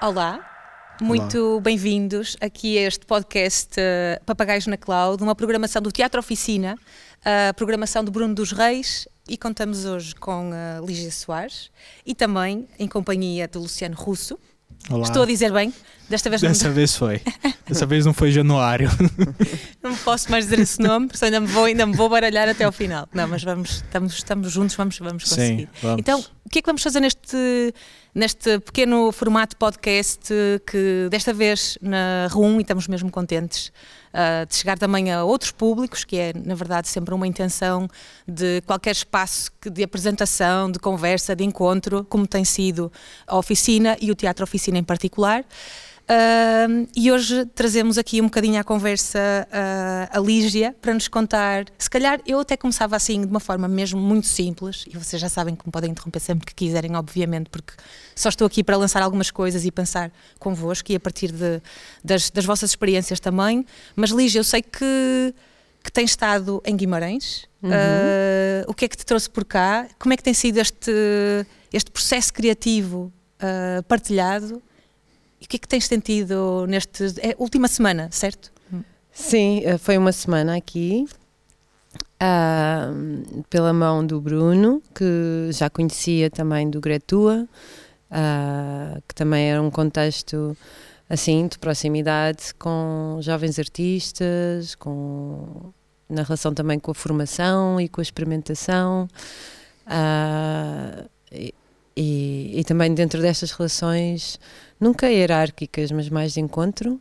Olá, muito bem-vindos aqui a este podcast Papagaios na Cloud, uma programação do Teatro Oficina, a programação de Bruno dos Reis, e contamos hoje com a Lígia Soares e também em companhia de Luciano Russo. Olá. Estou a dizer bem? Dessa vez foi. Dessa vez não foi Januário. Não posso mais dizer esse nome, porque ainda me vou baralhar até ao final. Não, mas estamos juntos, vamos conseguir. Sim, vamos. Então, o que é que vamos fazer neste pequeno formato podcast, que desta vez na RUM, e estamos mesmo contentes de chegar também a outros públicos, que é, na verdade, sempre uma intenção de qualquer espaço de apresentação, de conversa, de encontro, como tem sido a Oficina e o Teatro Oficina em particular. E hoje trazemos aqui um bocadinho à conversa a Lígia para nos contar. Se calhar eu até começava assim de uma forma mesmo muito simples, e vocês já sabem que me podem interromper sempre que quiserem, obviamente, porque só estou aqui para lançar algumas coisas e pensar convosco e a partir das vossas experiências também. Mas Lígia, eu sei que tens estado em Guimarães. O que é que te trouxe por cá? Como é que tem sido este processo criativo partilhado? E o que é que tens sentido última semana, certo? Sim, foi uma semana aqui, pela mão do Bruno, que já conhecia também do Gretua, que também era um contexto assim de proximidade com jovens artistas, na relação também com a formação e com a experimentação. E também dentro destas relações, nunca hierárquicas, mas mais de encontro,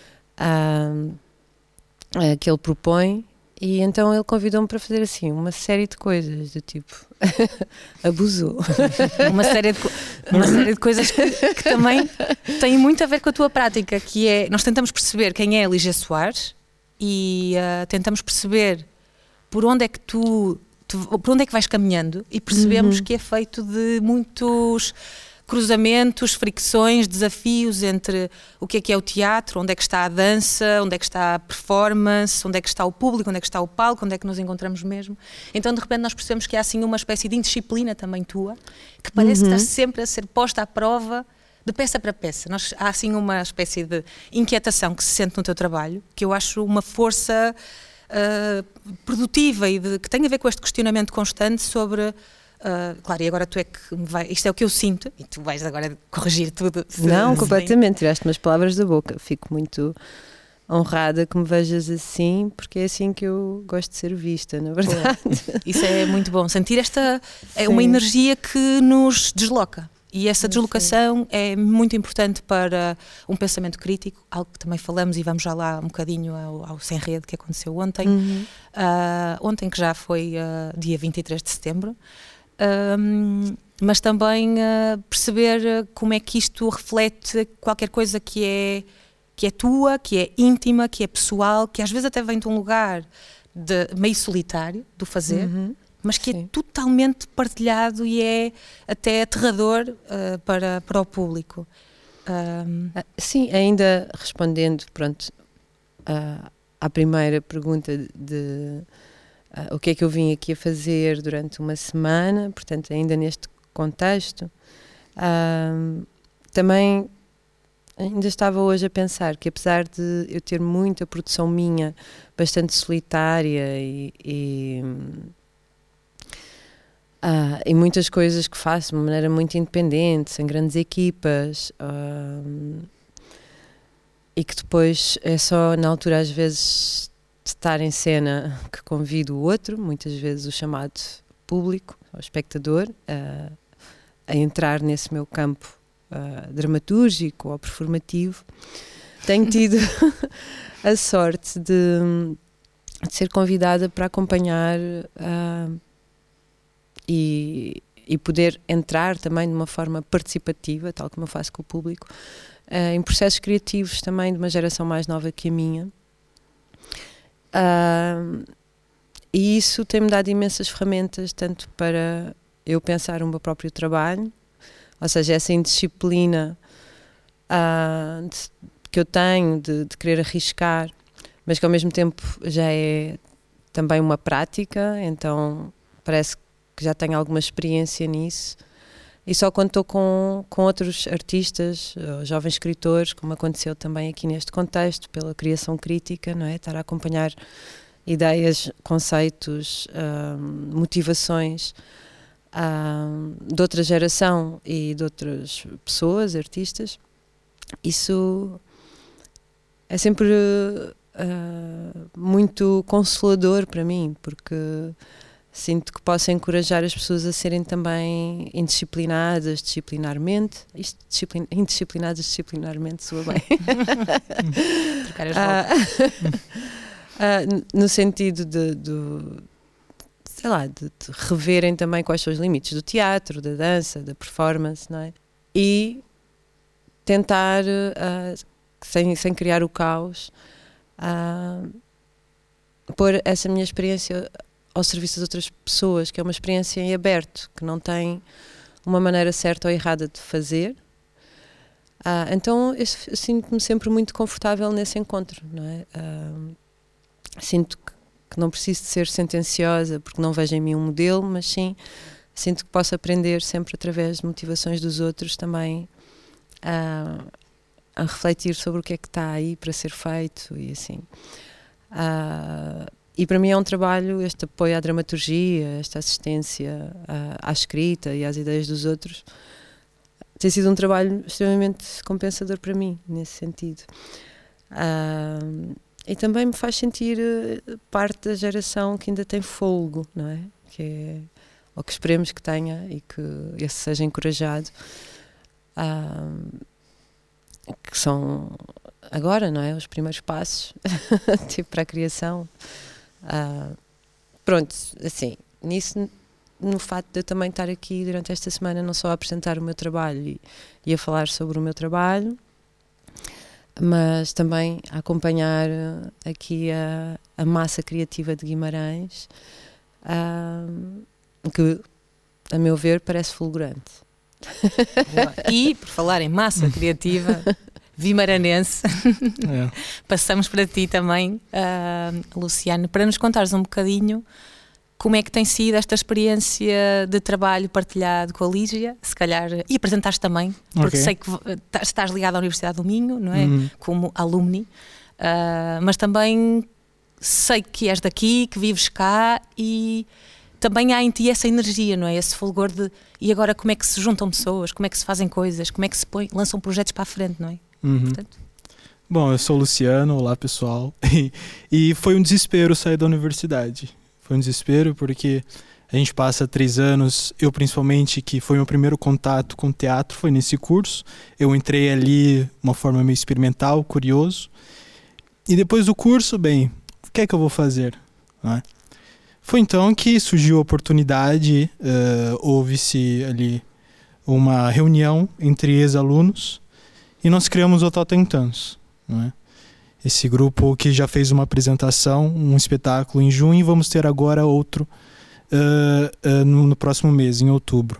que ele propõe, e então ele convidou-me para fazer assim uma série de coisas, do tipo, abusou. Uma série de coisas que também têm muito a ver com a tua prática, que é, nós tentamos perceber quem é a Lígia Soares e tentamos perceber por onde é que por onde é que vais caminhando, e percebemos que é feito de muitos cruzamentos, fricções, desafios entre o que é o teatro, onde é que está a dança, onde é que está a performance, onde é que está o público, onde é que está o palco, onde é que nos encontramos mesmo. Então de repente nós percebemos que há assim uma espécie de indisciplina também tua, que parece estar sempre a ser posta à prova de peça para peça. Há assim uma espécie de inquietação que se sente no teu trabalho, que eu acho uma força produtiva e que tem a ver com este questionamento constante sobre, claro, e agora tu é que isto é o que eu sinto, e tu vais agora corrigir tudo. Não, completamente, tiraste-me as palavras da boca. Fico muito honrada que me vejas assim, porque é assim que eu gosto de ser vista, na verdade. Isso é muito bom, sentir é uma energia que nos desloca. E essa deslocação é muito importante para um pensamento crítico, algo que também falamos e vamos já lá um bocadinho ao Sem Rede, que aconteceu ontem. Ontem, que já foi dia 23 de setembro. Mas também perceber como é que isto reflete qualquer coisa que é tua, que é íntima, que é pessoal, que às vezes até vem de um lugar meio solitário do fazer, mas que é totalmente partilhado e é até aterrador para o público. Sim, ainda respondendo, pronto, à primeira pergunta de o que é que eu vim aqui a fazer durante uma semana, portanto, ainda neste contexto, também ainda estava hoje a pensar que, apesar de eu ter muita produção minha, bastante solitária e muitas coisas que faço de uma maneira muito independente, sem grandes equipas, e que depois é só na altura às vezes de estar em cena que convido o outro, muitas vezes o chamado público, o espectador, a entrar nesse meu campo dramatúrgico ou performativo. Tenho tido a sorte de ser convidada para acompanhar e poder entrar também de uma forma participativa, tal como eu faço com o público, em processos criativos também de uma geração mais nova que a minha. E isso tem-me dado imensas ferramentas, tanto para eu pensar o meu próprio trabalho, ou seja, essa indisciplina que eu tenho de querer arriscar, mas que ao mesmo tempo já é também uma prática, então parece que já tenho alguma experiência nisso, E só quando estou com outros artistas, jovens escritores, como aconteceu também aqui neste contexto, pela criação crítica, não é? Estar a acompanhar ideias, conceitos, motivações de outra geração e de outras pessoas, artistas, isso é sempre muito consolador para mim, porque sinto que posso encorajar as pessoas a serem também indisciplinadas, disciplinarmente, soa bem. Trocar as no sentido de reverem também quais são os limites do teatro, da dança, da performance, não é? E tentar, sem criar o caos, pôr essa minha experiência ao serviço das outras pessoas, que é uma experiência em aberto, que não tem uma maneira certa ou errada de fazer. Então eu sinto-me sempre muito confortável nesse encontro, não é? Sinto que não preciso de ser sentenciosa porque não vejo em mim um modelo, mas sim sinto que posso aprender sempre através de motivações dos outros também a refletir sobre o que é que está aí para ser feito e assim. E para mim é um trabalho, este apoio à dramaturgia, esta assistência à escrita e às ideias dos outros, tem sido um trabalho extremamente compensador para mim, nesse sentido. E também me faz sentir parte da geração que ainda tem fôlego, não é? Ou que esperemos que tenha e que esse seja encorajado. Que são agora, não é? Os primeiros passos tipo, para a criação. Pronto, assim, nisso, no facto de eu também estar aqui durante esta semana, não só a apresentar o meu trabalho e a falar sobre o meu trabalho, mas também a acompanhar aqui a massa criativa de Guimarães, que, a meu ver, parece fulgurante. E, por falar em massa criativa vimaranense, passamos para ti também, Luciano, para nos contares um bocadinho como é que tem sido esta experiência de trabalho partilhado com a Lígia, se calhar, e apresentaste também, porque sei que estás ligado à Universidade do Minho, não é? Como alumni, mas também sei que és daqui, que vives cá e também há em ti essa energia, não é? Esse fulgor de... E agora como é que se juntam pessoas, como é que se fazem coisas, como é que se lançam projetos para a frente, não é? Portanto... Bom, eu sou o Luciano, olá pessoal, e foi um desespero sair da universidade. Foi um desespero porque a gente passa 3 anos, eu principalmente, que foi meu primeiro contato com teatro, foi nesse curso. Eu entrei ali de uma forma meio experimental, curioso. E depois do curso, bem, o que é que eu vou fazer? Não é? Foi então que surgiu a oportunidade, houve-se ali uma reunião entre ex-alunos e nós criamos o Totentans, não é? Esse grupo que já fez uma apresentação, um espetáculo em junho, e vamos ter agora outro no próximo mês, em outubro.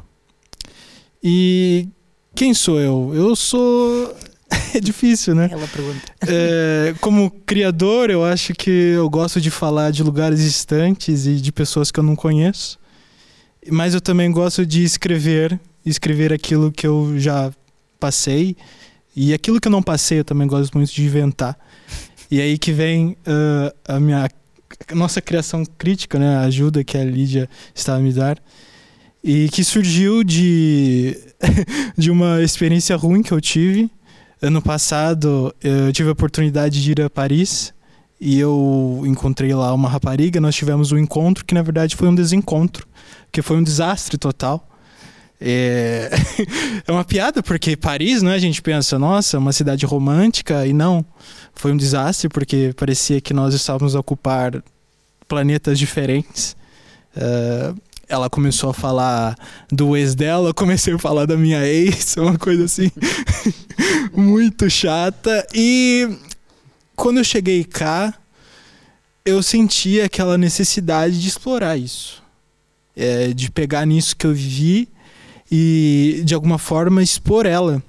E quem sou eu? Eu sou... É difícil, né? Ela pergunta. Como criador, eu acho que eu gosto de falar de lugares distantes e de pessoas que eu não conheço. Mas eu também gosto de escrever aquilo que eu já passei. E aquilo que eu não passei, eu também gosto muito de inventar. E aí que vem a nossa criação crítica, né? A ajuda que a Lídia estava a me dar. E que surgiu de uma experiência ruim que eu tive. Ano passado, eu tive a oportunidade de ir a Paris e eu encontrei lá uma rapariga. Nós tivemos um encontro que, na verdade, foi um desencontro, porque foi um desastre total. É uma piada, porque Paris, né, a gente pensa, nossa, uma cidade romântica, e não. Foi um desastre, porque parecia que nós estávamos a ocupar planetas diferentes. Ela começou a falar do ex dela, eu comecei a falar da minha ex, uma coisa assim, muito chata. E quando eu cheguei cá, eu senti aquela necessidade de explorar isso. De pegar nisso que eu vivi e, de alguma forma, expor ela.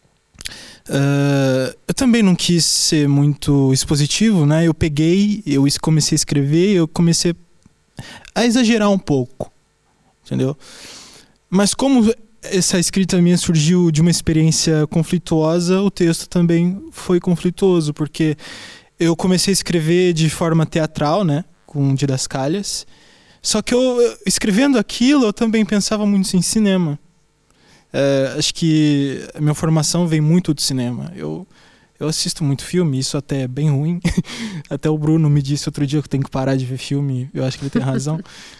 Eu também não quis ser muito expositivo, né? Eu comecei a escrever, eu comecei a exagerar um pouco, entendeu? Mas como essa escrita minha surgiu de uma experiência conflituosa, o texto também foi conflituoso, porque eu comecei a escrever de forma teatral, né, com didascalhas, só que escrevendo aquilo, eu também pensava muito em cinema. Acho que a minha formação vem muito do cinema. Eu assisto muito filme, isso até é bem ruim. Até o Bruno me disse outro dia que eu tenho que parar de ver filme, eu acho que ele tem razão.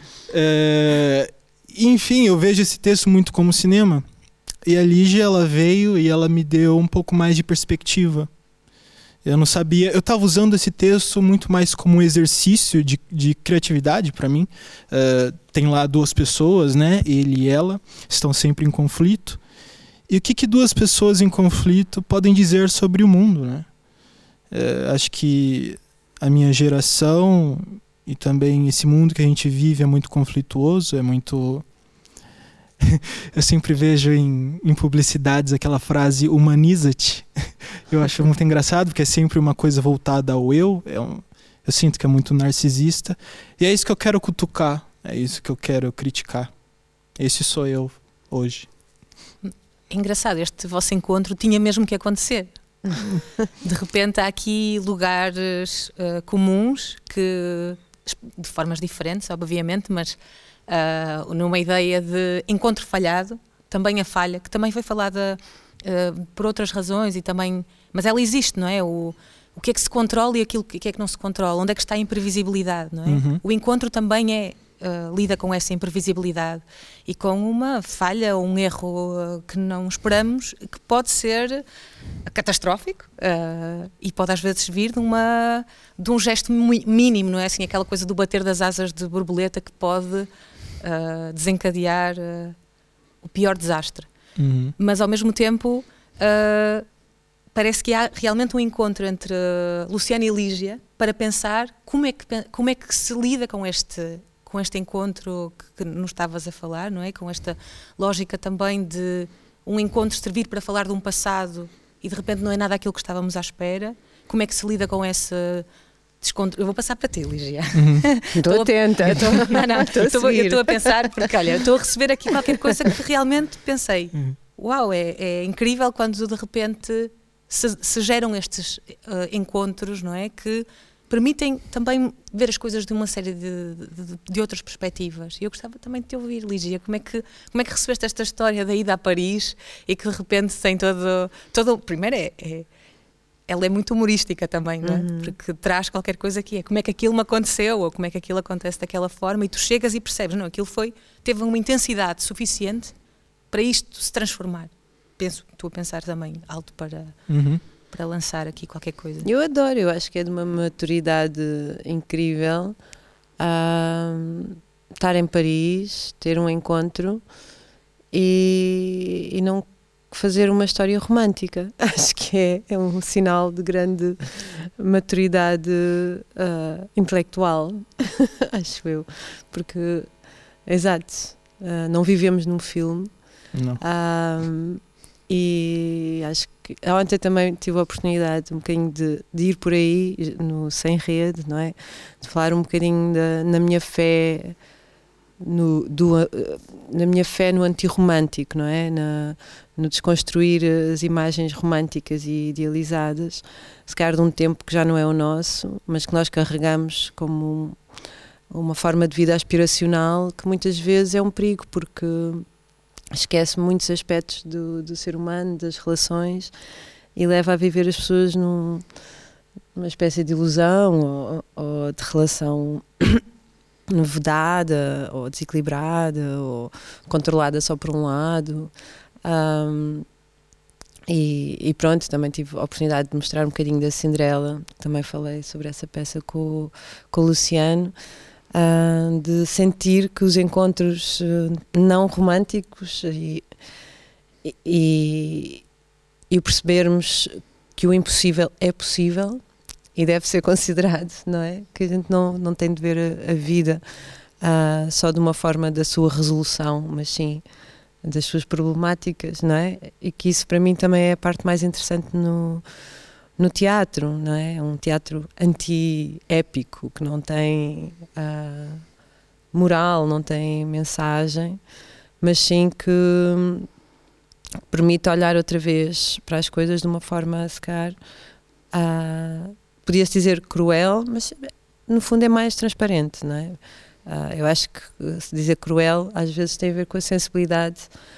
Enfim, eu vejo esse texto muito como cinema. E a Lígia, ela veio e ela me deu um pouco mais de perspectiva. Eu não sabia, eu estava usando esse texto muito mais como um exercício de criatividade para mim. Tem lá 2 pessoas, né? Ele e ela, estão sempre em conflito. E o que 2 pessoas em conflito podem dizer sobre o mundo, né? Acho que a minha geração e também esse mundo que a gente vive é muito conflituoso, é muito... Eu sempre vejo em publicidades aquela frase humaniza-te. Eu acho muito engraçado, porque é sempre uma coisa voltada ao eu. Eu sinto que é muito narcisista. E é isso que eu quero cutucar, é isso que eu quero criticar. Esse sou eu hoje. É engraçado, este vosso encontro tinha mesmo que acontecer. De repente há aqui lugares comuns que, de formas diferentes, obviamente, mas numa ideia de encontro falhado, também a falha, que também foi falada por outras razões, e também, mas ela existe, não é? O que é que se controla e aquilo que é que não se controla, onde é que está a imprevisibilidade, não é? Uhum. O encontro também lida com essa imprevisibilidade e com uma falha ou um erro que não esperamos, que pode ser catastrófico e pode às vezes vir de um gesto mínimo, não é? Assim, aquela coisa do bater das asas de borboleta que pode desencadear o pior desastre. Uhum. Mas ao mesmo tempo parece que há realmente um encontro entre Luciano e Lígia para pensar como é que se lida com este encontro que nos estavas a falar, não é? Com esta lógica também de um encontro servir para falar de um passado e de repente não é nada aquilo que estávamos à espera. Como é que se lida com esse desconto? Eu vou passar para ti, Lígia. Estou atenta. Eu estou a pensar, porque olha, estou a receber aqui qualquer coisa que realmente pensei, uau, é incrível quando de repente se geram estes encontros, não é? Que permitem também ver as coisas de uma série de outras perspectivas. E eu gostava também de te ouvir, Lígia, como é que recebeste esta história da ida a Paris e que de repente tem todo primeiro ela é muito humorística também, não é? Porque traz qualquer coisa que é como é que aquilo me aconteceu ou como é que aquilo acontece daquela forma, e tu chegas e percebes, não, aquilo teve uma intensidade suficiente para isto se transformar. Estou a pensar também alto para lançar aqui qualquer coisa. Eu adoro, eu acho que é de uma maturidade incrível estar em Paris, ter um encontro e não fazer uma história romântica. Acho que é um sinal de grande maturidade intelectual, acho eu, porque, exato, não vivemos num filme. Não. E acho que ontem também tive a oportunidade um bocadinho de ir por aí no Sem Rede, não é? De falar um bocadinho na minha fé na minha fé no antirromântico, não é? No desconstruir as imagens românticas e idealizadas, se calhar de um tempo que já não é o nosso, mas que nós carregamos como uma forma de vida aspiracional, que muitas vezes é um perigo, porque esquece muitos aspectos do ser humano, das relações, e leva a viver as pessoas numa espécie de ilusão ou de relação vedada ou desequilibrada ou controlada só por um lado. E pronto, também tive a oportunidade de mostrar um bocadinho da Cinderela, também falei sobre essa peça com o Luciano. De sentir que os encontros não românticos e percebermos que o impossível é possível e deve ser considerado, não é? Que a gente não tem de ver a vida só de uma forma da sua resolução, mas sim das suas problemáticas, não é? E que isso para mim também é a parte mais interessante no teatro, não é? É um teatro anti-épico, que não tem moral, não tem mensagem, mas sim que permite olhar outra vez para as coisas de uma forma, se calhar, podia-se dizer cruel, mas no fundo é mais transparente, não é? Eu acho que se dizer cruel às vezes tem a ver com a sensibilidade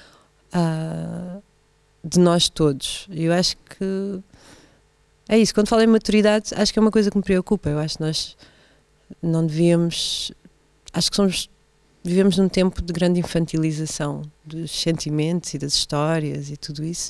de nós todos. E eu acho que é isso. Quando falo em maturidade, acho que é uma coisa que me preocupa. Eu acho que nós não devíamos... Acho que vivemos num tempo de grande infantilização dos sentimentos e das histórias e tudo isso.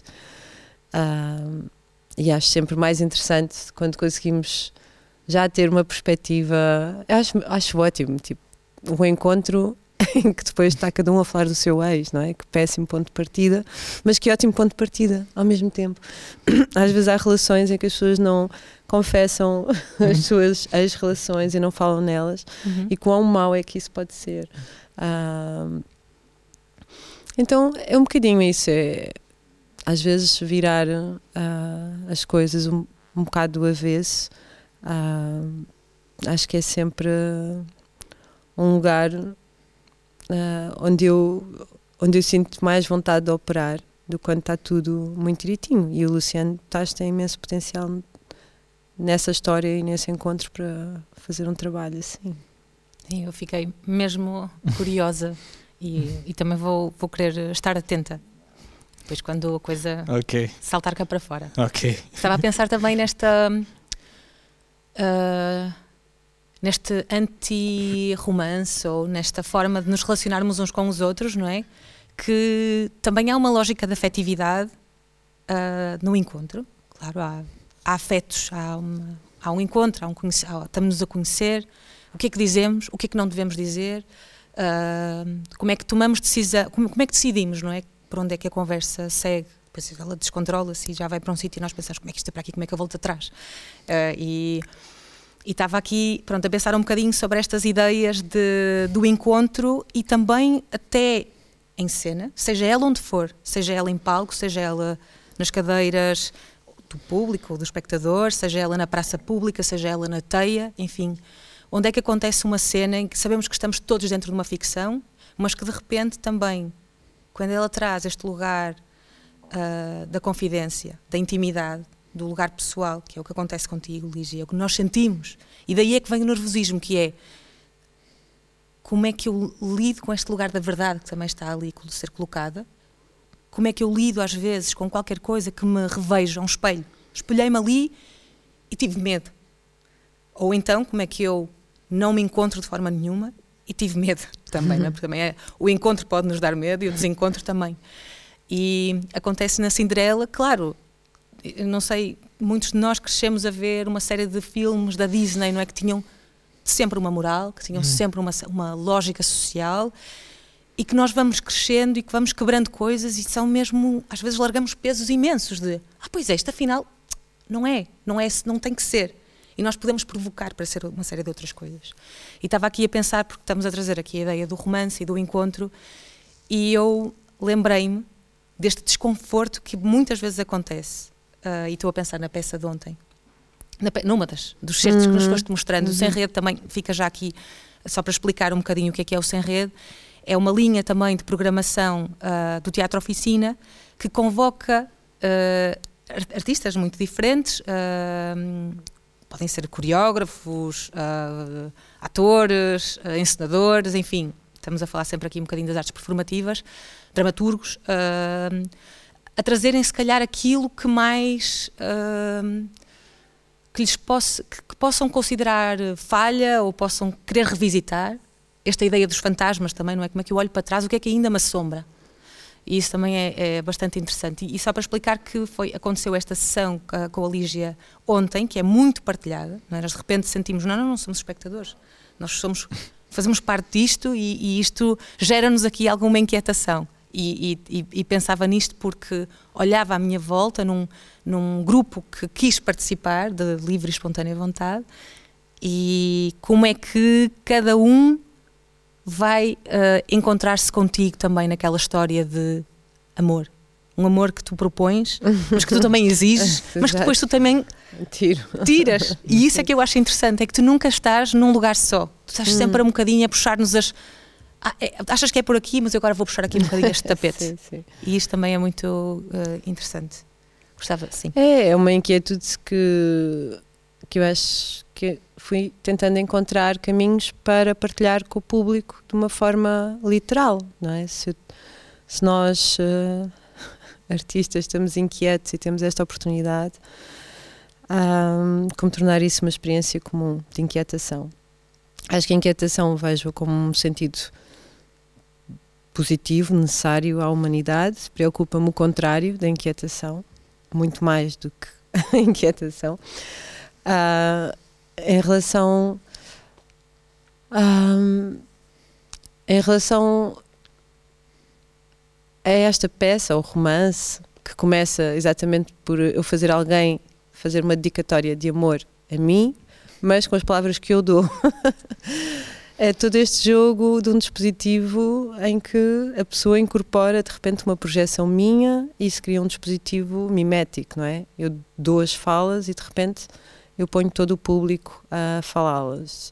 E acho sempre mais interessante quando conseguimos já ter uma perspectiva. Acho ótimo, tipo, o encontro em que depois está cada um a falar do seu ex, não é? Que péssimo ponto de partida, mas que ótimo ponto de partida ao mesmo tempo. Às vezes há relações em que as pessoas não confessam as suas ex-relações e não falam nelas, e quão mau é que isso pode ser. Então é um bocadinho isso, às vezes virar as coisas um bocado do avesso. Acho que é sempre um lugar onde eu sinto mais vontade de operar do que quando está tudo muito direitinho, e o Luciano Tacho tem imenso potencial nessa história e nesse encontro para fazer um trabalho assim. Sim, eu fiquei mesmo curiosa e também vou querer estar atenta depois quando a coisa saltar cá para fora. Estava a pensar também neste anti-romance, ou nesta forma de nos relacionarmos uns com os outros, não é? Que também há uma lógica de afetividade no encontro. Claro, há afetos, há um encontro, estamos-nos a conhecer. O que é que dizemos, o que é que não devemos dizer, como é que tomamos decisão, como é que decidimos, não é? Por onde é que a conversa segue, depois ela descontrola-se e já vai para um sítio e nós pensamos como é que isto é para aqui, como é que eu volto atrás. E estava aqui, pronto, a pensar um bocadinho sobre estas ideias do encontro e também até em cena, seja ela onde for, seja ela em palco, seja ela nas cadeiras do público ou do espectador, seja ela na praça pública, seja ela na teia, enfim... Onde é que acontece uma cena em que sabemos que estamos todos dentro de uma ficção, mas que de repente também, quando ela traz este lugar da confidência, da intimidade, do lugar pessoal, que é o que acontece contigo, Lígia, é o que nós sentimos, e daí é que vem o nervosismo, que é como é que eu lido com este lugar da verdade que também está ali a ser colocada, como é que eu lido às vezes com qualquer coisa que me reveja, um espelho. Espelhei-me ali e tive medo. Ou então, como é que eu não me encontro de forma nenhuma e tive medo também, não é? Porque também o encontro pode nos dar medo e o desencontro também. E acontece na Cinderela, claro, eu não sei, muitos de nós crescemos a ver uma série de filmes da Disney, não é? Que tinham sempre uma moral, que tinham sempre uma lógica social, e que nós vamos crescendo e que vamos quebrando coisas, e são mesmo, às vezes largamos pesos imensos de, pois é, isto afinal não tem que ser. E nós podemos provocar para ser uma série de outras coisas. E estava aqui a pensar, porque estamos a trazer aqui a ideia do romance e do encontro, e eu lembrei-me deste desconforto que muitas vezes acontece. E estou a pensar na peça de ontem, numa dos certos que nos foste mostrando. O Sem Rede também fica já aqui, só para explicar um bocadinho o que é o Sem Rede. É uma linha também de programação do Teatro Oficina, que convoca artistas muito diferentes, podem ser coreógrafos, atores, encenadores, enfim, estamos a falar sempre aqui um bocadinho das artes performativas, dramaturgos, a trazerem se calhar aquilo que mais que possam considerar falha ou possam querer revisitar. Esta ideia dos fantasmas também, não é? Como é que eu olho para trás, o que é que ainda me assombra? E isso também é bastante interessante. E só para explicar que aconteceu esta sessão com a Lígia ontem, que é muito partilhada, não é? Nós de repente sentimos, não somos espectadores, nós fazemos parte disto e isto gera-nos aqui alguma inquietação. E pensava nisto porque olhava à minha volta num grupo que quis participar, de livre e espontânea vontade, e como é que cada um vai encontrar-se contigo também naquela história de amor. Um amor que tu propões, mas que tu também exiges, mas que depois tu também tiras. E isso é que eu acho interessante, é que tu nunca estás num lugar só. Tu estás sempre um bocadinho a puxar-nos achas que é por aqui, mas eu agora vou puxar aqui um bocadinho este tapete. Sim, sim. E isto também é muito interessante. Gostava, sim. É uma inquietude que eu acho que fui tentando encontrar caminhos para partilhar com o público de uma forma literal, não é? Se nós, artistas, estamos inquietos e temos esta oportunidade, como tornar isso uma experiência comum de inquietação. Acho que a inquietação vejo como um sentido positivo, necessário à humanidade. Preocupa-me o contrário da inquietação, muito mais do que a inquietação. Em relação a esta peça, o romance, que começa exatamente por eu fazer uma dedicatória de amor a mim, mas com as palavras que eu dou. É todo este jogo de um dispositivo em que a pessoa incorpora de repente uma projeção minha e se cria um dispositivo mimético, não é? Eu dou as falas e de repente eu ponho todo o público a falá-las.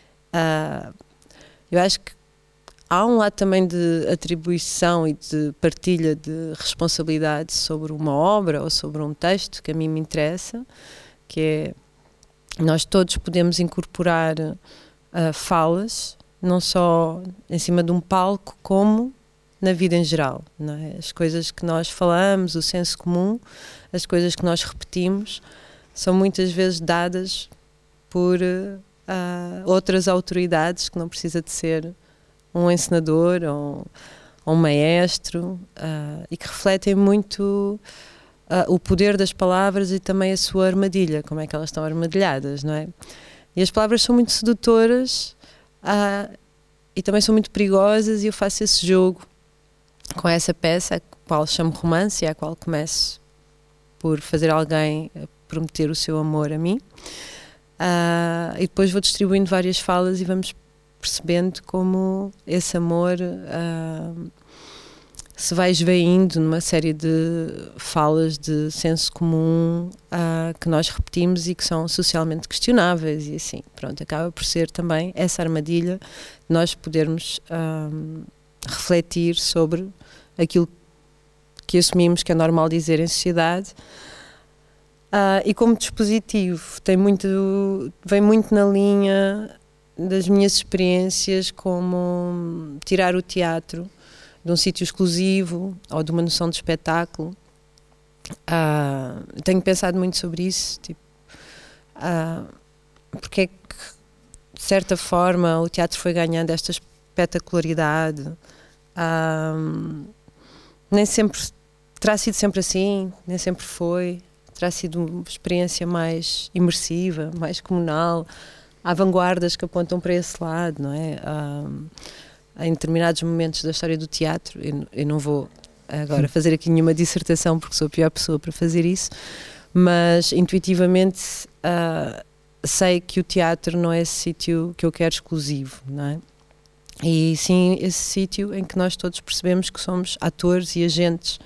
Eu acho que há um lado também de atribuição e de partilha de responsabilidade sobre uma obra ou sobre um texto que a mim me interessa, que é nós todos podemos incorporar falas, não só em cima de um palco, como na vida em geral, não é? As coisas que nós falamos, o senso comum, as coisas que nós repetimos, são muitas vezes dadas por outras autoridades, que não precisa de ser um encenador ou um maestro, e que refletem muito o poder das palavras e também a sua armadilha, como é que elas estão armadilhadas, não é? E as palavras são muito sedutoras e também são muito perigosas, e eu faço esse jogo com essa peça, a qual chamo romance e a qual começo por fazer alguém prometer o seu amor a mim, e depois vou distribuindo várias falas e vamos percebendo como esse amor se vai esvaindo numa série de falas de senso comum que nós repetimos e que são socialmente questionáveis, e assim, pronto, acaba por ser também essa armadilha de nós podermos refletir sobre aquilo que assumimos que é normal dizer em sociedade. E como dispositivo vem muito na linha das minhas experiências, como tirar o teatro de um sítio exclusivo ou de uma noção de espetáculo. Tenho pensado muito sobre isso, tipo, porque é que, de certa forma, o teatro foi ganhando esta espetacularidade. Nem sempre terá sido sempre assim, nem sempre foi. Terá sido uma experiência mais imersiva, mais comunal. Há vanguardas que apontam para esse lado, não é? Em determinados momentos da história do teatro, eu não vou agora fazer aqui nenhuma dissertação porque sou a pior pessoa para fazer isso, mas intuitivamente sei que o teatro não é esse sítio que eu quero exclusivo, não é? E sim esse sítio em que nós todos percebemos que somos atores e agentes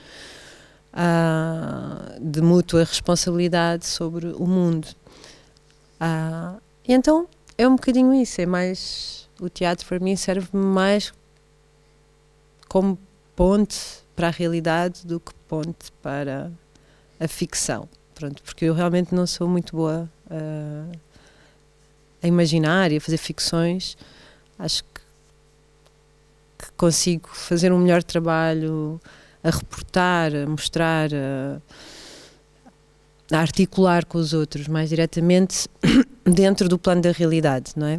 de mútua responsabilidade sobre o mundo. E então é um bocadinho isso, é mais... O teatro para mim serve mais como ponte para a realidade do que ponte para a ficção. Pronto, porque eu realmente não sou muito boa a imaginar e a fazer ficções. Acho que consigo fazer um melhor trabalho a reportar, a mostrar, a articular com os outros mais diretamente dentro do plano da realidade, não é?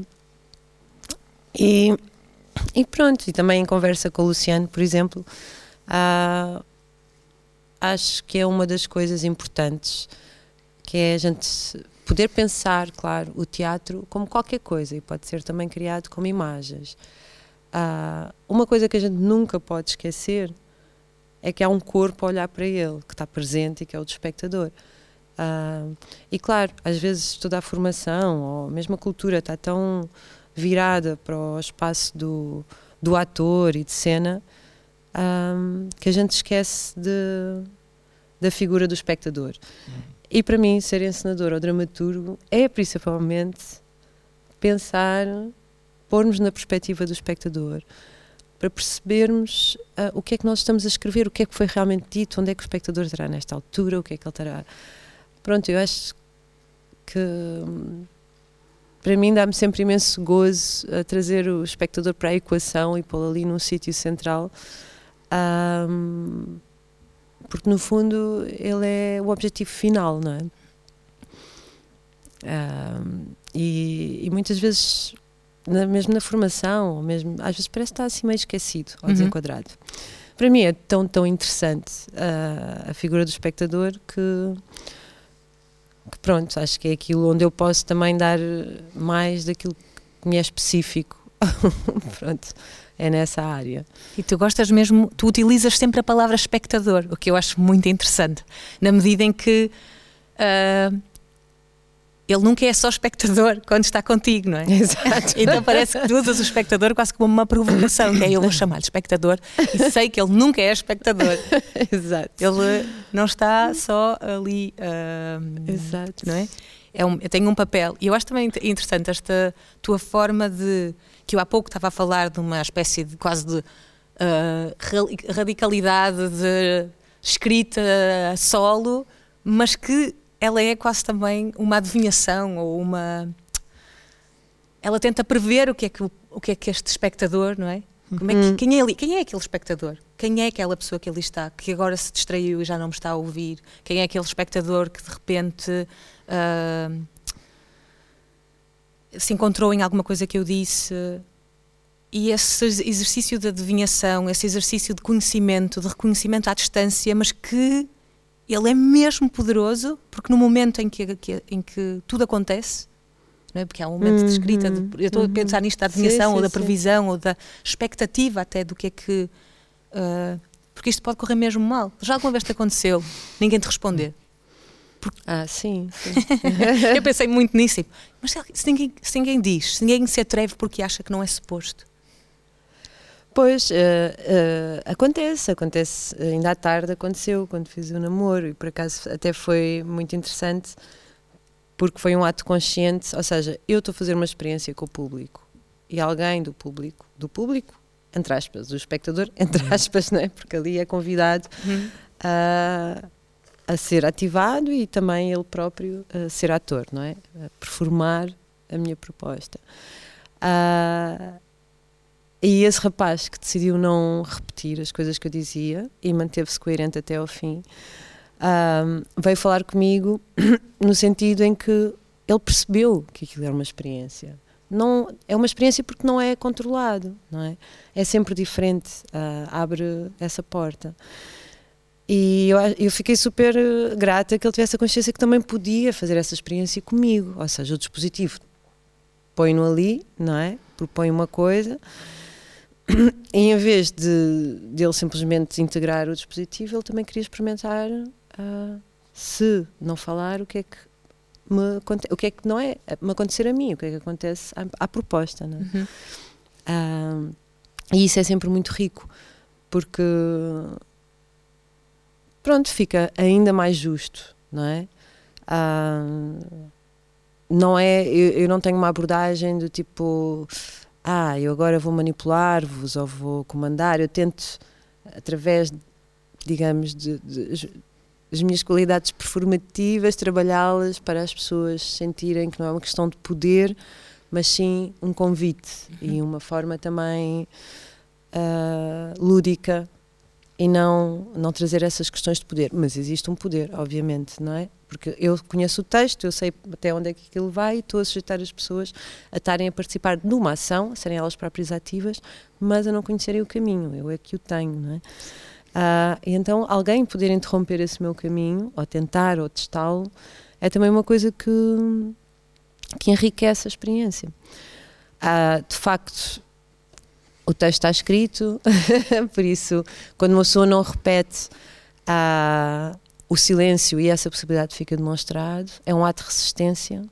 E pronto, e também em conversa com o Luciano, por exemplo, acho que é uma das coisas importantes, que é a gente poder pensar, claro, o teatro como qualquer coisa, e pode ser também criado como imagens. Uma coisa que a gente nunca pode esquecer é que há um corpo a olhar para ele, que está presente e que é o do espectador. E claro, às vezes toda a formação, ou mesmo a cultura, está tão virada para o espaço do ator e de cena, que a gente esquece da figura do espectador. E para mim, ser encenador ou dramaturgo é principalmente pensar, pôr-nos na perspectiva do espectador, para percebermos o que é que nós estamos a escrever, o que é que foi realmente dito, onde é que o espectador estará nesta altura, o que é que ele estará... Pronto, eu acho que para mim dá-me sempre imenso gozo a trazer o espectador para a equação e pô-lo ali num sítio central, porque no fundo ele é o objetivo final, não é? E muitas vezes, mesmo na formação, ou mesmo, às vezes parece que está assim meio esquecido ou desenquadrado. Para mim é tão interessante a figura do espectador que pronto, acho que é aquilo onde eu posso também dar mais daquilo que me é específico. Pronto, é nessa área. E tu gostas mesmo, tu utilizas sempre a palavra espectador, o que eu acho muito interessante, na medida em que ele nunca é só espectador quando está contigo, não é? Exato. Então parece que tu usas o espectador quase como uma provocação, que é eu vou chamar-lhe espectador e sei que ele nunca é espectador. Exato. Ele não está só ali, Exato. não é? Eu tenho um papel, e eu acho também interessante esta tua forma de, que eu há pouco estava a falar de uma espécie de quase de radicalidade de escrita a solo, mas que ela é quase também uma adivinhação ou uma... Ela tenta prever o que é que este espectador, não é? Quem é aquele espectador? Quem é aquela pessoa que ali está, que agora se distraiu e já não me está a ouvir? Quem é aquele espectador que de repente se encontrou em alguma coisa que eu disse? E esse exercício de adivinhação, esse exercício de conhecimento, de reconhecimento à distância, mas que ele é mesmo poderoso, porque no momento em que tudo acontece, não é? Porque há um momento de escrita, eu estou a pensar nisto da adivinhação, ou da previsão, ou da expectativa até do que é que... porque isto pode correr mesmo mal. Já alguma vez te aconteceu ninguém te responder? Sim. Eu pensei muito nisso, mas se ninguém diz, se ninguém se atreve porque acha que não é suposto. Pois, acontece, ainda à tarde aconteceu, quando fiz o namoro, e por acaso até foi muito interessante, porque foi um ato consciente, ou seja, eu estou a fazer uma experiência com o público, e alguém do público, entre aspas, o espectador, entre aspas, não é? Porque ali é convidado a ser ativado e também ele próprio a ser ator, não é? A performar a minha proposta. E esse rapaz que decidiu não repetir as coisas que eu dizia e manteve-se coerente até ao fim, veio falar comigo no sentido em que ele percebeu que aquilo era uma experiência. Não, é uma experiência porque não é controlado, não é? É sempre diferente, abre essa porta. E eu fiquei super grata que ele tivesse a consciência que também podia fazer essa experiência comigo, ou seja, o dispositivo põe-no ali, não é? Propõe uma coisa... E em vez de ele simplesmente integrar o dispositivo, ele também queria experimentar se não falar o que é que não é me acontecer a mim, o que é que acontece à proposta, não é? E isso é sempre muito rico, porque pronto, fica ainda mais justo, não é? Não é, eu não tenho uma abordagem do tipo... eu agora vou manipular-vos ou vou comandar. Eu tento, através, digamos, das minhas qualidades performativas, trabalhá-las para as pessoas sentirem que não é uma questão de poder, mas sim um convite e uma forma também lúdica e não trazer essas questões de poder. Mas existe um poder, obviamente, não é? Porque eu conheço o texto, eu sei até onde é que aquilo vai e estou a sujeitar as pessoas a estarem a participar de uma ação, a serem elas próprias ativas, mas a não conhecerem o caminho, eu é que o tenho, não é? E então alguém poder interromper esse meu caminho, ou tentar, ou testá-lo, é também uma coisa que enriquece a experiência. De facto, o texto está escrito, por isso, quando uma pessoa não repete... o silêncio e essa possibilidade fica demonstrado, é um ato de resistência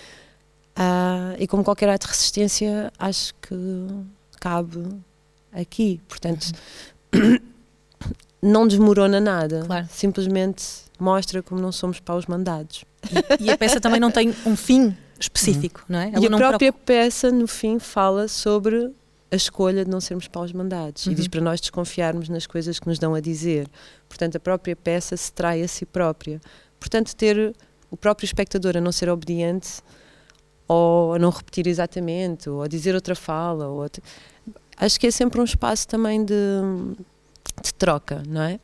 e como qualquer ato de resistência acho que cabe aqui, portanto não desmorona nada, claro. Simplesmente mostra como não somos paus mandados. E a peça também não tem um fim específico, não é? E a própria peça no fim fala sobre a escolha de não sermos paus mandados e diz para nós desconfiarmos nas coisas que nos dão a dizer. Portanto, a própria peça se trai a si própria. Portanto, ter o próprio espectador a não ser obediente ou a não repetir exatamente, ou a dizer outra fala, acho que é sempre um espaço também de troca, não é?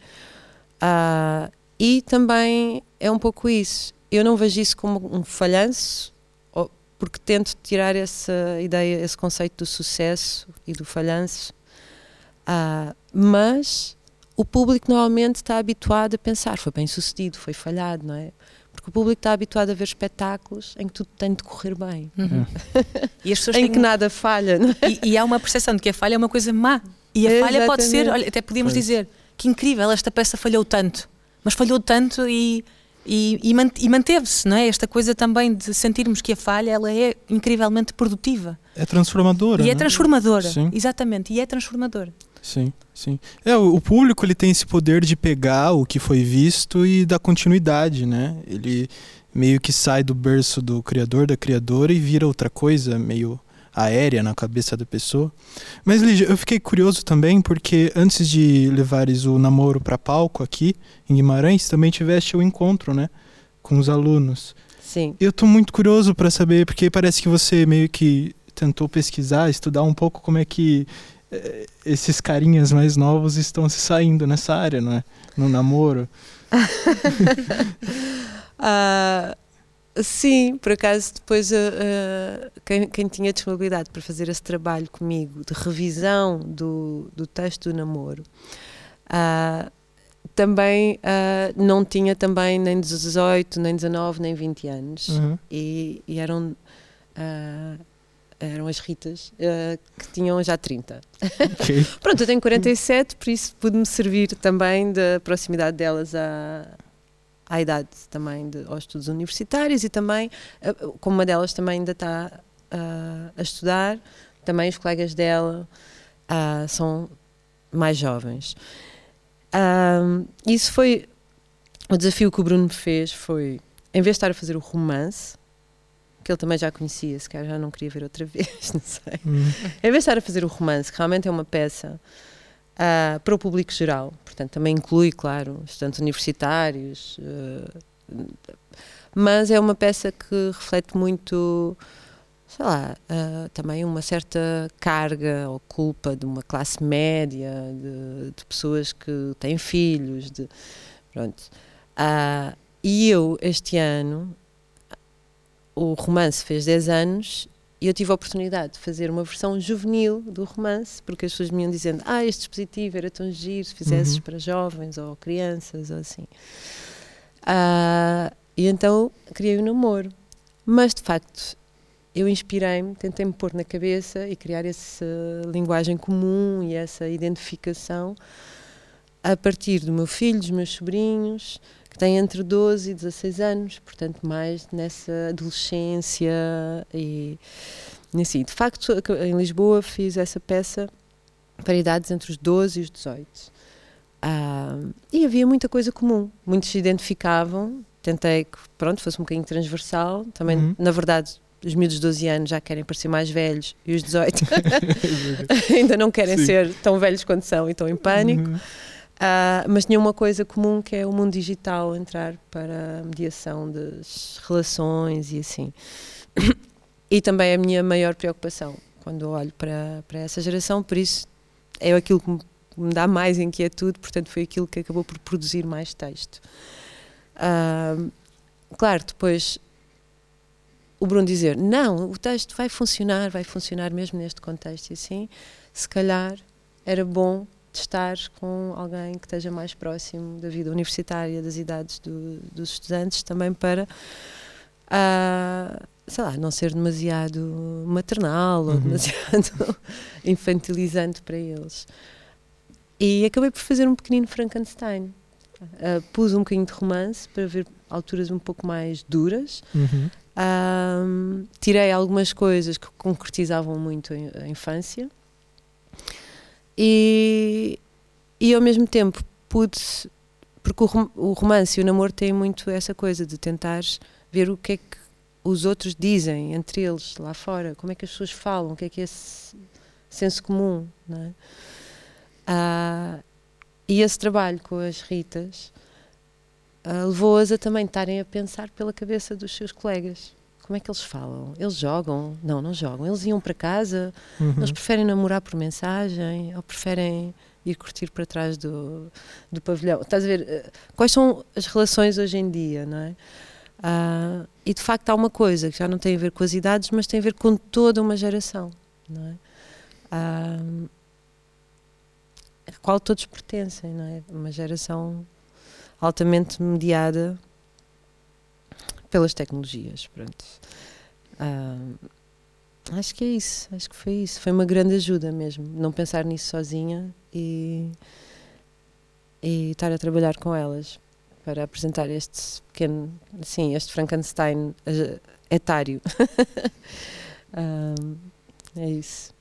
E também é um pouco isso. Eu não vejo isso como um falhanço, porque tento tirar essa ideia, esse conceito do sucesso e do falhanço, mas o público normalmente está habituado a pensar, foi bem sucedido, foi falhado, não é? Porque o público está habituado a ver espetáculos em que tudo tem de correr bem. E as pessoas em que nada falha, não é? E há uma percepção de que a falha é uma coisa má. E a falha pode ser, olha, até podíamos dizer, que incrível, esta peça falhou tanto, mas falhou tanto e manteve-se, não é? Esta coisa também de sentirmos que a falha, ela é incrivelmente produtiva. É transformadora. E é transformadora, Sim. Exatamente, e é transformadora. Sim, sim. O público, ele tem esse poder de pegar o que foi visto e dar continuidade, né? Ele meio que sai do berço do criador, da criadora, e vira outra coisa meio aérea na cabeça da pessoa. Mas, Lígia, eu fiquei curioso também porque antes de levares o namoro para palco aqui em Guimarães, também tiveste o encontro, né, com os alunos. Sim. Eu tô muito curioso para saber, porque parece que você meio que tentou pesquisar, estudar um pouco como é que esses carinhas mais novos estão se saindo nessa área, não é? No namoro. Sim, por acaso depois quem tinha disponibilidade para fazer esse trabalho comigo de revisão do texto do namoro também não tinha também nem 18, nem 19, nem 20 anos e eram as Ritas que tinham já 30. Okay. Pronto, eu tenho 47, por isso pude-me servir também da proximidade delas à idade também aos estudos universitários e também, como uma delas também ainda está a estudar, também os colegas dela são mais jovens. Isso foi o desafio que o Bruno me fez, foi, em vez de estar a fazer o romance, que ele também já conhecia, se calhar já não queria ver outra vez, não sei. Em vez de estar a fazer o romance, que realmente é uma peça para o público geral, portanto também inclui, claro, estudantes universitários, mas é uma peça que reflete muito, sei lá, também uma certa carga ou culpa de uma classe média, de pessoas que têm filhos, pronto. E eu, este ano, o romance fez 10 anos e eu tive a oportunidade de fazer uma versão juvenil do romance, porque as pessoas me iam dizendo, este dispositivo era tão giro se fizesses para jovens ou crianças ou assim. E então criei o namoro. Mas, de facto, eu inspirei-me, tentei-me pôr na cabeça e criar essa linguagem comum e essa identificação a partir do meu filho, dos meus sobrinhos, que têm entre 12 e 16 anos, portanto mais nessa adolescência e assim. De facto, em Lisboa fiz essa peça para idades entre os 12 e os 18. E havia muita coisa comum, muitos se identificavam, tentei que fosse um bocadinho transversal, também na verdade os miúdos de 12 anos já querem parecer mais velhos e os 18 ainda não querem ser tão velhos quanto são e estão em pânico. Mas tinha uma coisa comum que é o mundo digital entrar para a mediação das relações e assim. E também a minha maior preocupação quando olho para essa geração, por isso é aquilo que me dá mais inquietude, portanto foi aquilo que acabou por produzir mais texto. Claro, depois o Bruno dizer, não, o texto vai funcionar mesmo neste contexto e assim, se calhar era bom de estar com alguém que esteja mais próximo da vida universitária, das idades dos estudantes, também para, sei lá, não ser demasiado maternal ou demasiado infantilizante para eles. E acabei por fazer um pequenino Frankenstein. Pus um bocadinho de romance para ver alturas um pouco mais duras. Tirei algumas coisas que concretizavam muito a infância. E ao mesmo tempo pude, porque o romance e o namoro têm muito essa coisa de tentar ver o que é que os outros dizem entre eles lá fora, como é que as pessoas falam, o que é esse senso comum, não é? E esse trabalho com as Ritas levou-as a também estarem a pensar pela cabeça dos seus colegas. Como é que eles falam? Eles jogam? Não jogam. Eles iam para casa? Eles preferem namorar por mensagem? Ou preferem ir curtir para trás do pavilhão? Estás a ver? Quais são as relações hoje em dia, não é? E de facto há uma coisa que já não tem a ver com as idades, mas tem a ver com toda uma geração, não é? A qual todos pertencem, não é? Uma geração altamente mediada pelas tecnologias, pronto. Acho que é isso, acho que foi isso. Foi uma grande ajuda mesmo, não pensar nisso sozinha e estar a trabalhar com elas para apresentar este pequeno, assim, este Frankenstein etário. É isso.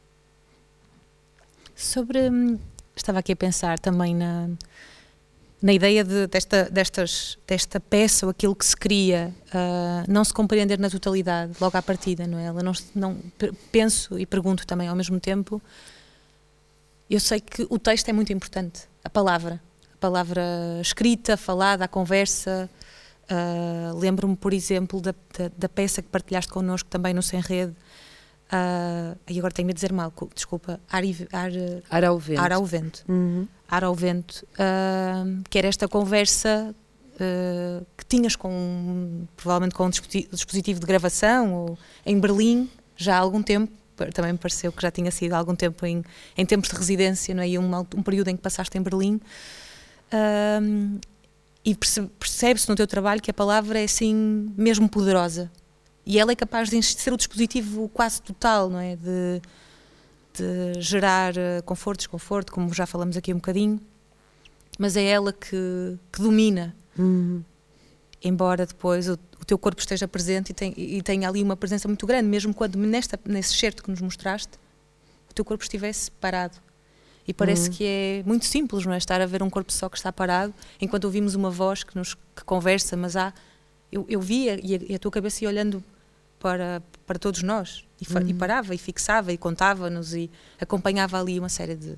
Estava aqui a pensar também na ideia desta peça, ou aquilo que se cria, não se compreender na totalidade, logo à partida, não é? Ela não penso e pergunto também ao mesmo tempo. Eu sei que o texto é muito importante, a palavra escrita, falada, a conversa. Lembro-me, por exemplo, da peça que partilhaste connosco também no Sem Rede. E agora tenho-me a dizer mal, desculpa. Ar ao Vento. Ar ao Vento. Que era esta conversa que tinhas provavelmente com um dispositivo de gravação ou em Berlim, já há algum tempo. Também me pareceu que já tinha sido há algum tempo em tempos de residência, não é? E um período em que passaste em Berlim. E percebe-se no teu trabalho que a palavra é assim mesmo poderosa. E ela é capaz de ser o dispositivo quase total, não é? De gerar conforto, desconforto, como já falamos aqui um bocadinho. Mas é ela que domina. Embora depois o teu corpo esteja presente e tenha ali uma presença muito grande, mesmo quando nesse certo que nos mostraste, o teu corpo estivesse parado. E parece que é muito simples, não é? Estar a ver um corpo só que está parado, enquanto ouvimos uma voz que conversa, mas eu via e a tua cabeça ia olhando para todos nós e parava e fixava e contava-nos e acompanhava ali uma série de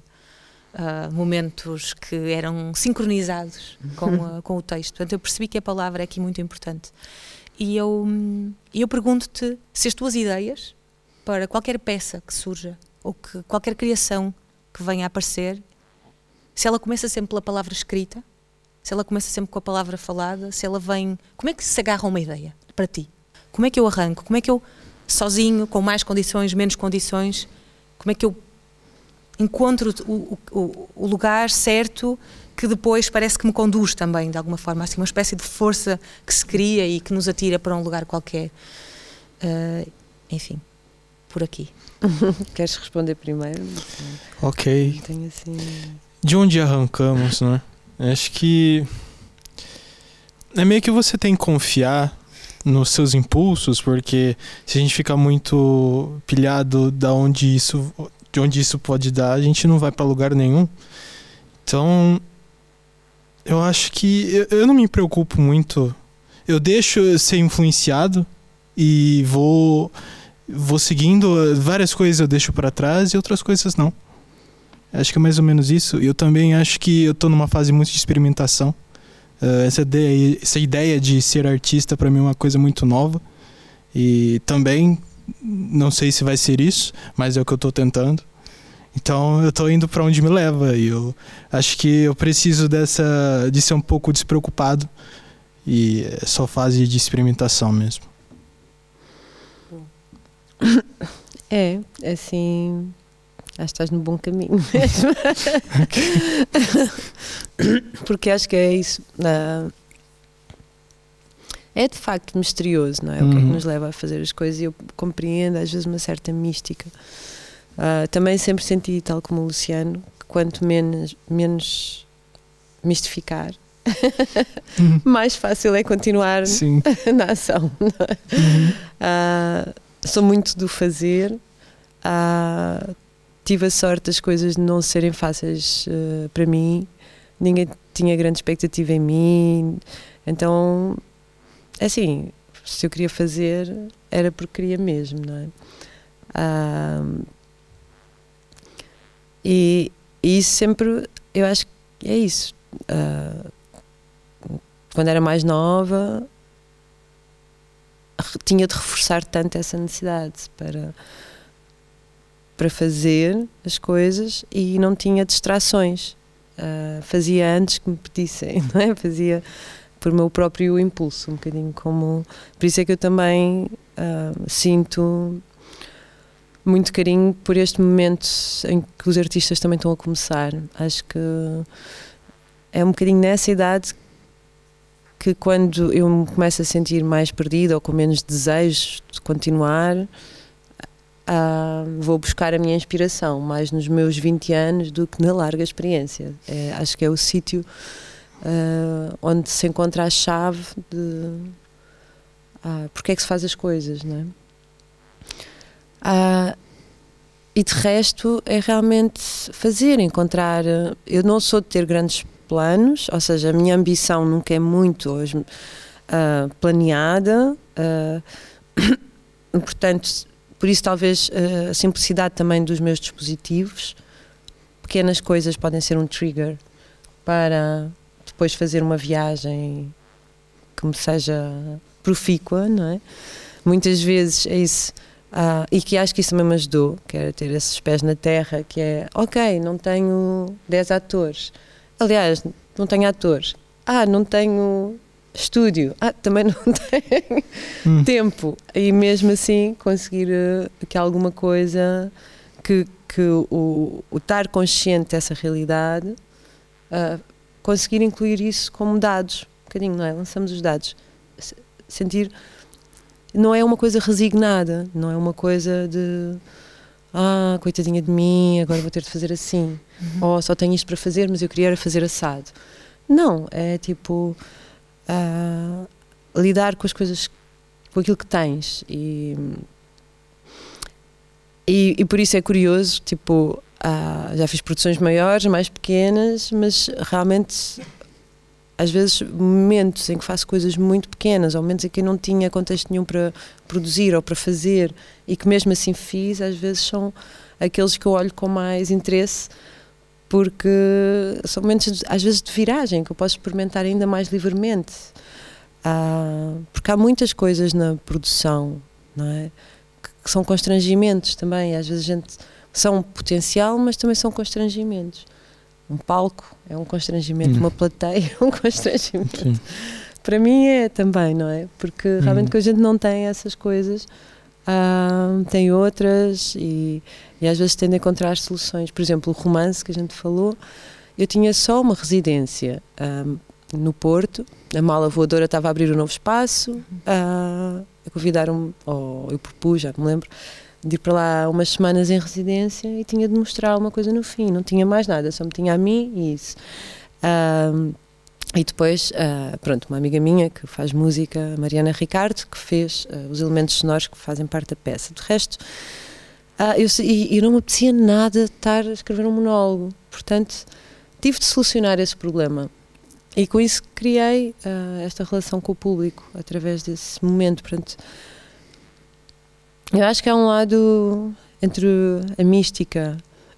momentos que eram sincronizados com o texto. Portanto, eu percebi que a palavra é aqui muito importante. E eu pergunto-te se as tuas ideias para qualquer peça que surja ou que qualquer criação que venha a aparecer, se ela começa sempre pela palavra escrita, se ela começa sempre com a palavra falada, se ela vem... Como é que se agarra uma ideia para ti? Como é que eu arranco? Como é que eu, sozinho, com mais condições, menos condições, como é que eu encontro o lugar certo que depois parece que me conduz também, de alguma forma, assim, uma espécie de força que se cria e que nos atira para um lugar qualquer. Enfim, por aqui. Queres responder primeiro? Ok. Tenho assim... De onde arrancamos, né? Acho que é meio que você tem que confiar nos seus impulsos, porque se a gente ficar muito pilhado de onde isso pode dar, a gente não vai para lugar nenhum. Então, eu acho que eu não me preocupo muito. Eu deixo ser influenciado e vou seguindo. Várias coisas eu deixo para trás e outras coisas não. Acho que é mais ou menos isso. Eu também acho que eu tô numa fase muito de experimentação. Essa ideia de ser artista para mim é uma coisa muito nova. E também não sei se vai ser isso, mas é o que eu tô tentando. Então eu tô indo para onde me leva. E eu acho que eu preciso de ser um pouco despreocupado. E é só fase de experimentação mesmo. É, assim... Acho que estás no bom caminho mesmo. Porque acho que é isso. É de facto misterioso, não é? O que é que nos leva a fazer as coisas, e eu compreendo às vezes uma certa mística. Também sempre senti, tal como o Luciano, que quanto menos mistificar, mais fácil é continuar na ação. Não é? Sou muito do fazer. Tive a sorte das coisas não serem fáceis para mim. Ninguém tinha grande expectativa em mim. Então, assim, se eu queria fazer, era porque queria mesmo, não é? E isso sempre, eu acho que é isso. Quando era mais nova, tinha de reforçar tanto essa necessidade para fazer as coisas e não tinha distrações. Fazia antes que me pedissem, não é? Fazia por meu próprio impulso, um bocadinho como... Por isso é que eu também sinto muito carinho por este momento em que os artistas também estão a começar. Acho que é um bocadinho nessa idade que quando eu me começo a sentir mais perdida ou com menos desejo de continuar, vou buscar a minha inspiração mais nos meus 20 anos do que na larga experiência. Acho que é o sítio onde se encontra a chave de porque é que se faz as coisas, não é? E de resto é realmente fazer, encontrar. Eu não sou de ter grandes planos, ou seja, a minha ambição nunca é muito hoje planeada, portanto, por isso talvez a simplicidade também dos meus dispositivos, pequenas coisas podem ser um trigger para depois fazer uma viagem que me seja profícua, não é? Muitas vezes é isso, e que acho que isso também me ajudou, que era ter esses pés na terra, que é, ok, não tenho 10 atores, aliás, não tenho atores, não tenho estúdio, também não tenho tempo, e mesmo assim conseguir que alguma coisa, que o estar consciente dessa realidade, conseguir incluir isso como dados, um bocadinho, não é? Lançamos os dados, sentir, não é uma coisa resignada, não é uma coisa de coitadinha de mim, agora vou ter de fazer assim, ou só tenho isto para fazer, mas eu queria fazer assado. Não, é tipo lidar com as coisas, com aquilo que tens, e por isso é curioso, tipo, já fiz produções maiores, mais pequenas, mas realmente às vezes momentos em que faço coisas muito pequenas, ou momentos em que eu não tinha contexto nenhum para produzir ou para fazer, e que mesmo assim fiz, às vezes são aqueles que eu olho com mais interesse, porque são momentos às vezes de viragem, que eu posso experimentar ainda mais livremente, porque há muitas coisas na produção, não é? Que são constrangimentos também, às vezes a gente são potencial, mas também são constrangimentos. Um palco é um constrangimento, uma plateia é um constrangimento. Sim. Para mim é também, não é? Porque realmente que a gente não tem essas coisas, tem outras, e às vezes tende a encontrar soluções. Por exemplo, o romance que a gente falou, eu tinha só uma residência no Porto, a Mala Voadora estava a abrir um novo espaço, convidaram-me, ou eu propus, já me lembro, de ir para lá umas semanas em residência, e tinha de mostrar uma coisa no fim, não tinha mais nada, só me tinha a mim e isso. E depois, pronto, uma amiga minha que faz música, Mariana Ricardo, que fez os elementos sonoros que fazem parte da peça. De resto, eu não me apetecia nada estar a escrever um monólogo, portanto tive de solucionar esse problema, e com isso criei esta relação com o público através desse momento. Portanto, eu acho que há um lado entre a mística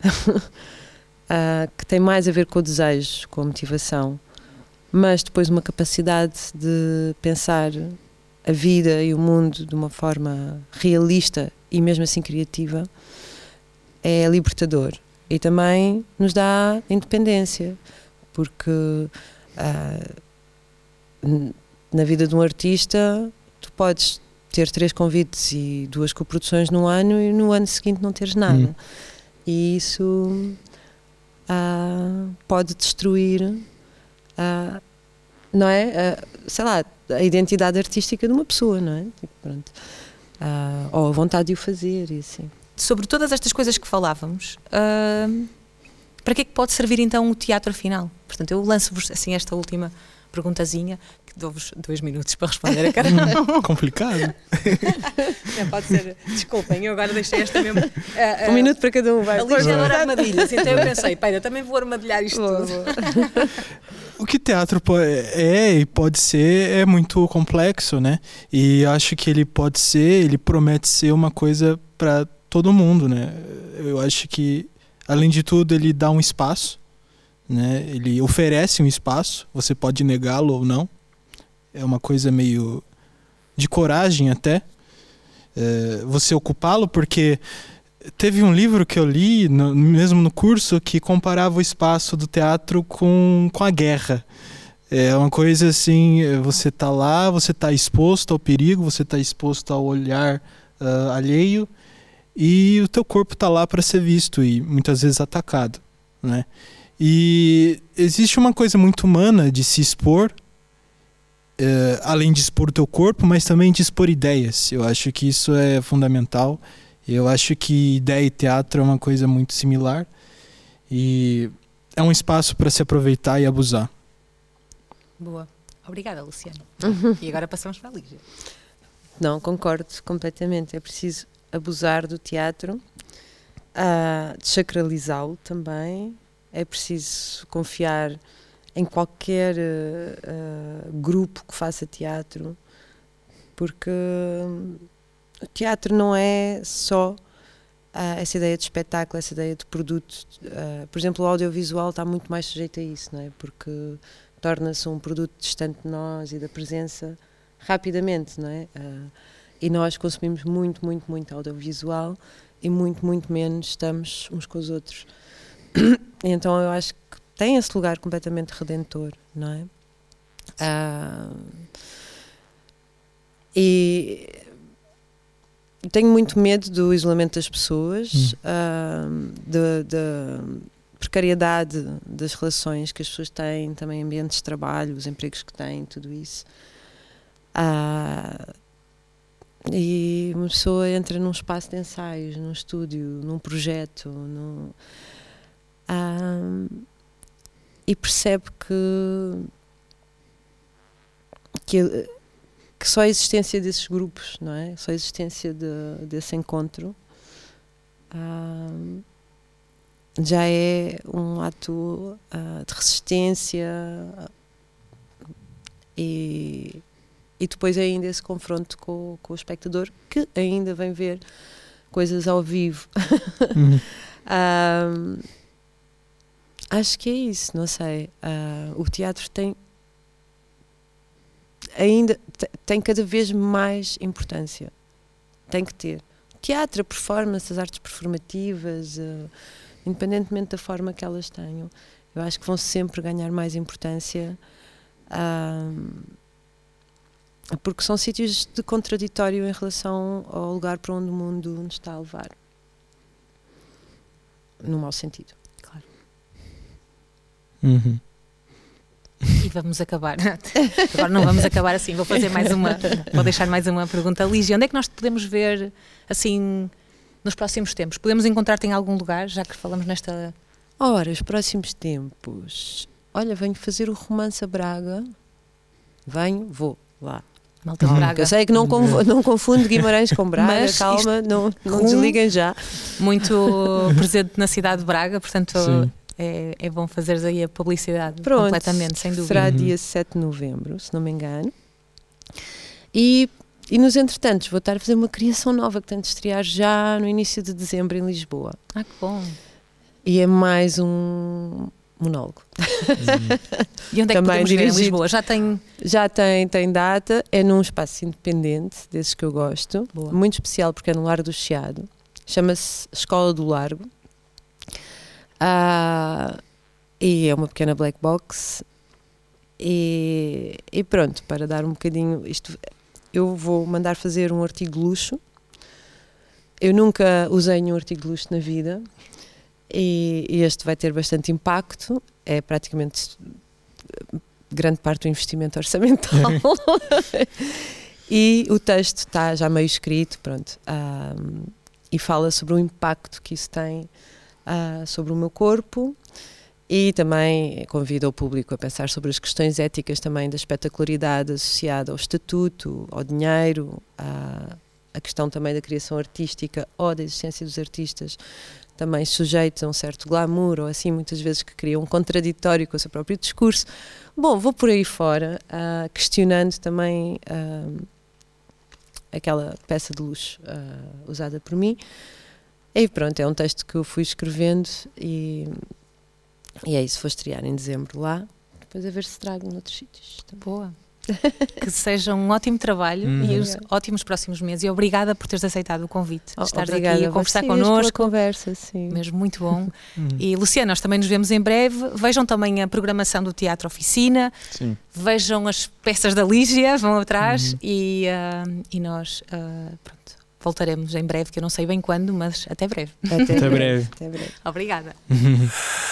que tem mais a ver com o desejo, com a motivação, mas depois uma capacidade de pensar a vida e o mundo de uma forma realista e mesmo assim criativa, é libertador, e também nos dá independência, porque na vida de um artista tu podes ter 3 convites e 2 coproduções num ano, e no ano seguinte não teres nada. E isso pode destruir, não é? Sei lá, a identidade artística de uma pessoa, não é? Tipo, pronto. Ou a vontade de o fazer, e assim. Sobre todas estas coisas que falávamos, para que é que pode servir então o teatro afinal? Portanto, eu lanço-vos assim esta última perguntazinha, que dou-vos 2 minutos para responder a cada um. Complicado. Pode ser, desculpem, eu agora deixei esta mesmo. 1 minuto para cada um, vai. A ligeadora armadilhas, então eu pensei, eu também vou armadilhar isto tudo. O que teatro e pode ser é muito complexo, né? E acho que ele promete ser uma coisa para todo mundo, né? Eu acho que Além de tudo, ele dá um espaço, né? Ele oferece um espaço, você pode negá-lo ou não. É uma coisa meio de coragem até, você ocupá-lo, porque teve um livro que eu li, mesmo no curso, que comparava o espaço do teatro com a guerra. É uma coisa assim, você está lá, você está exposto ao perigo, você está exposto ao olhar alheio, e o teu corpo está lá para ser visto e muitas vezes atacado, né? E existe uma coisa muito humana de se expor, além de expor o teu corpo, mas também de expor ideias. Eu acho que isso é fundamental. Eu acho que ideia e teatro é uma coisa muito similar e é um espaço para se aproveitar e abusar. Boa. Obrigada, Luciana. E agora passamos para a Lígia. Não, concordo completamente. É preciso abusar do teatro, desacralizá-lo também. É preciso confiar em qualquer grupo que faça teatro, porque o teatro não é só essa ideia de espetáculo, essa ideia de produto. Por exemplo, o audiovisual está muito mais sujeito a isso, não é? Porque torna-se um produto distante de nós e da presença rapidamente, não é? E nós consumimos muito, muito, muito audiovisual e muito, muito menos estamos uns com os outros. Então eu acho que tem esse lugar completamente redentor, não é? E tenho muito medo do isolamento das pessoas, da precariedade das relações que as pessoas têm, também ambientes de trabalho, os empregos que têm, tudo isso. E uma pessoa entra num espaço de ensaios, num estúdio, num projeto, e percebe que só a existência desses grupos, não é? Só a existência desse encontro já é um ato de resistência e depois ainda esse confronto com o espectador, que ainda vem ver coisas ao vivo. Acho que é isso, não sei. O teatro tem cada vez mais importância. Tem que ter. Teatro, a performance, as artes performativas, independentemente da forma que elas tenham, eu acho que vão sempre ganhar mais importância, porque são sítios de contraditório em relação ao lugar para onde o mundo nos está a levar. No mau sentido, claro. E vamos acabar. Agora não vamos acabar assim. Vou deixar mais uma pergunta. Lígia, onde é que nós te podemos ver assim nos próximos tempos? Podemos encontrar-te em algum lugar, já que falamos nesta... Ora, os próximos tempos. Olha, venho fazer o Romance a Braga. Vou lá. Malta de Braga. Eu sei que não confundo Guimarães com Braga, mas calma, não desliguem já. Muito presente na cidade de Braga, portanto é bom fazeres aí a publicidade. Pronto, completamente, sem dúvida. Será dia 7 de novembro, se não me engano. E nos entretantos vou estar a fazer uma criação nova que tem de estrear já no início de dezembro em Lisboa. Que bom. E é mais um monólogo. E onde é que podemos ver em Lisboa? Já tem data, é num espaço independente, desses que eu gosto. Boa. Muito especial porque é no Largo do Chiado. Chama-se Escola do Largo. E é uma pequena black box. E pronto, para dar um bocadinho... Eu vou mandar fazer um artigo de luxo. Eu nunca usei nenhum artigo de luxo na vida. E este vai ter bastante impacto, é praticamente grande parte do investimento orçamental. E o texto está já meio escrito, pronto, e fala sobre o impacto que isso tem sobre o meu corpo, e também convido o público a pensar sobre as questões éticas também da espetacularidade associada ao estatuto, ao dinheiro, a questão também da criação artística ou da existência dos artistas, também sujeitos a um certo glamour, ou assim, muitas vezes que criam um contraditório com o seu próprio discurso. Bom, vou por aí fora, questionando também aquela peça de luxo usada por mim, E pronto, é um texto que eu fui escrevendo e é isso, vou estrear em dezembro lá, depois a ver se trago noutros sítios. Boa. Que seja um ótimo trabalho e os ótimos próximos meses. E obrigada por teres aceitado o convite de estares aqui a conversar connosco. Conversa, sim. Mesmo muito bom. E Luciana, nós também nos vemos em breve. Vejam também a programação do Teatro Oficina. Sim. Vejam as peças da Lígia, vão atrás e nós pronto, voltaremos em breve, que eu não sei bem quando, mas até breve. Até breve. Obrigada.